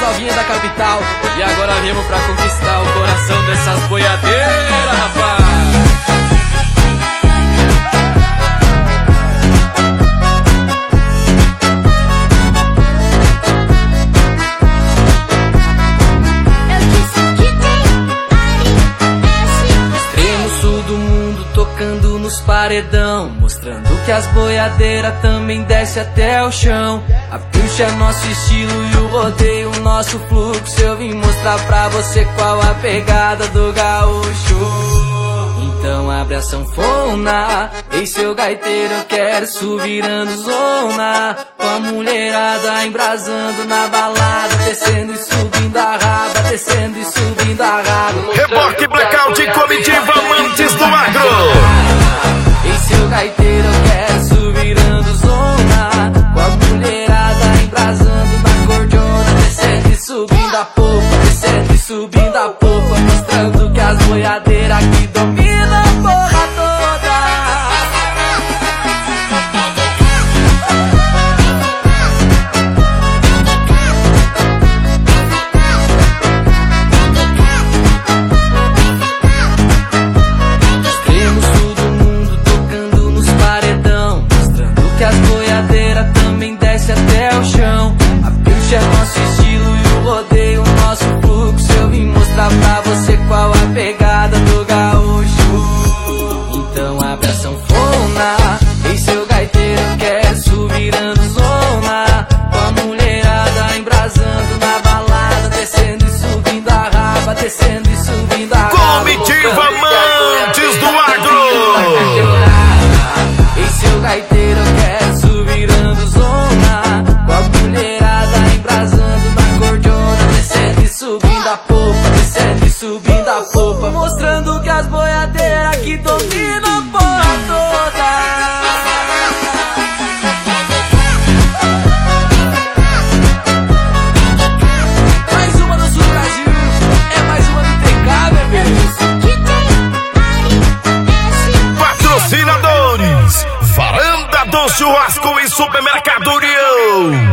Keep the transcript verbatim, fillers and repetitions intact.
novinha da capital. E agora viemos pra conquistar o coração dessas boiadeiras, rapaz. Tocando nos paredão, mostrando que as boiadeiras também desce até o chão. A pilcha é nosso estilo e o rodeio nosso fluxo. Eu vim mostrar pra você qual a pegada do gaúcho. Então abre a sanfona, ei seu gaiteiro, eu quero subirando zona. Com a mulherada embrasando na balada, descendo e subindo a raba, descendo e subindo a raba. Reboque Blackout e comitiva Amantes do Agro. Ei seu gaiteiro, eu quero subirando zona. Com a mulherada embrasando na cordona, descendo e subindo a polpa, descendo e subindo a polpa, mostrando que as boiadeiras aqui dominam a porra toda. Extremo sul do mundo tocando nos paredão, mostrando que as boiadeiras também desce até o chão. A pilcha é nosso estilo e o rodeio nosso fluxo. Eu vim mostrar pra você qual a pegada do gaúcho. Então abre a sanfona, ei seu gaiteiro, eu quero subirando zona. Com a mulherada embrasando na balada, descendo e subindo a raba, descendo e subindo a raba. Comitiva Amantes do Agro. Ei seu gaiteiro, eu quero subirando zona. Com a mulherada embrasando na cordona, descendo e subindo a polpa, descendo e subindo a polpa, mostrando que as boiadeiras aqui dominam a porra toda. Mais uma do sul do Brasil, é mais uma do T K, bebê. Patrocinadores: Varanda do Churrasco e Supermercado União.